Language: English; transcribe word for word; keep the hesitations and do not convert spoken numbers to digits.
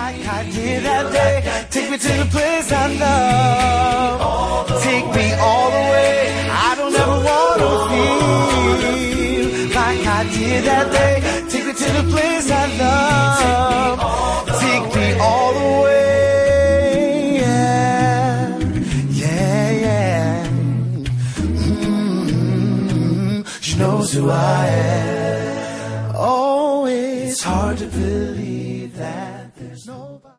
like I did that day. Take me to the place I love. Take me all the way. I don't ever want to feel like I did that day. Take me to the place I love. Take me all the way. Yeah, yeah, yeah. Mm-hmm. She knows who I am. Oh, it's hard to believe that there's nobody.